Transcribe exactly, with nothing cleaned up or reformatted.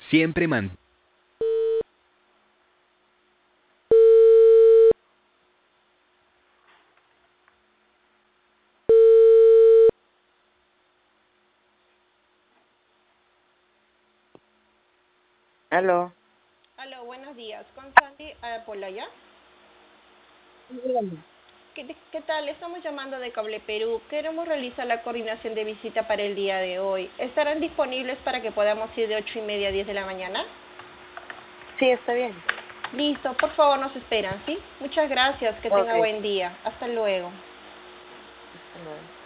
Siempre man. Aló. Aló, buenos días. ¿Con Sandy eh, Polaya? Dígame. ¿Qué, ¿Qué tal? Estamos llamando de Cable Perú. Queremos realizar la coordinación de visita para el día de hoy. ¿Estarán disponibles para que podamos ir de ocho y media a diez de la mañana? Sí, está bien. Listo, por favor nos esperan, ¿sí? Muchas gracias, que Ok, tenga buen día. Hasta luego. hasta luego.